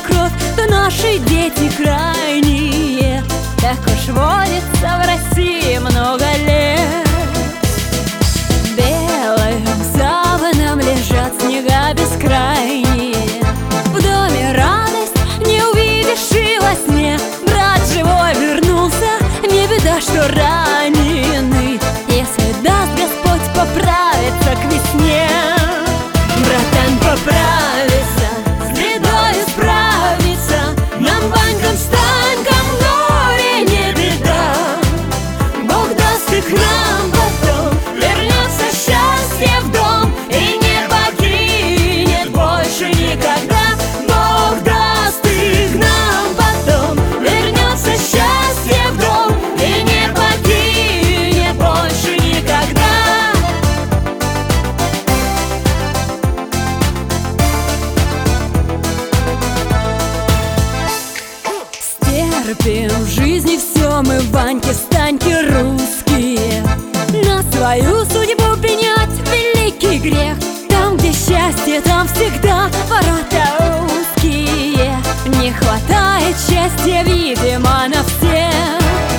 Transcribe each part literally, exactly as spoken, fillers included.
кровь, то наши дети крайние. Так уж водится в России много лет. Белым саваном лежат снега бескрайние. В доме радость не увидишь и во сне. Брат живой вернулся, не беда, что раненый. Если даст Господь поправиться к весне, братан поправится, с бедой справится. Нам банькам с танком горе не беда. Бог даст и к нам потом вернется счастье в дом и не покинет больше никогда. Бог даст и к нам потом вернется счастье в дом и не покинет больше никогда. Стерпим в жизни все мы, Ваньки, Станьки русские. На свою судьбу принять великий грех. Там, где счастье, там всегда ворота узкие. Не хватает счастья, видимо, на всех.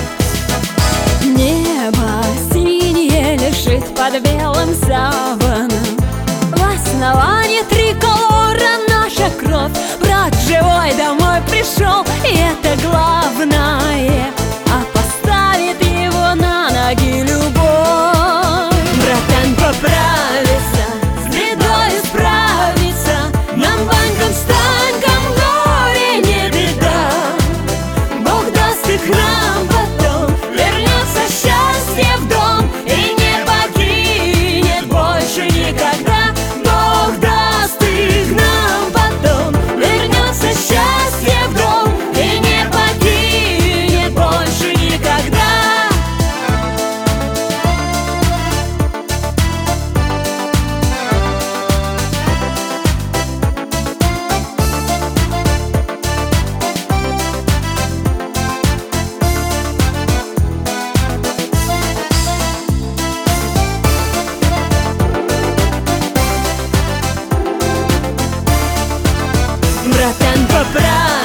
Небо синее лежит под белым саваном. В основании триколора наша кровь. Брат живой домой пришел, и это главное. А поставит его на ноги любовь. Братан поправится, с бедой справится. Нам банькам с танком горе не беда. Бог даст и к нам потом вернется счастье в дом и не покинет больше никогда. Бог даст и к нам потом вернется счастье в дом и не покинет больше никогда. Братан поправ